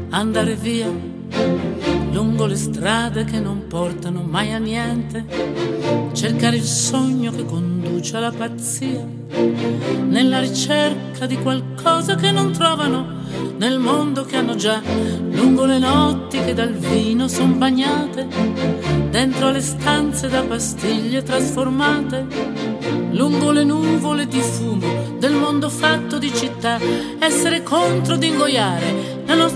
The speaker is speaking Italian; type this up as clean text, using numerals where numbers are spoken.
andare via lungo le strade che non portano mai a niente, cercare il sogno che conduce alla pazzia, nella ricerca di qualcosa che non trovano nel mondo che hanno già, lungo le notti che dal vino son bagnate, dentro le stanze da pastiglie trasformate, lungo le nuvole di fumo del mondo fatto di città, essere contro d'ingoiare la nostra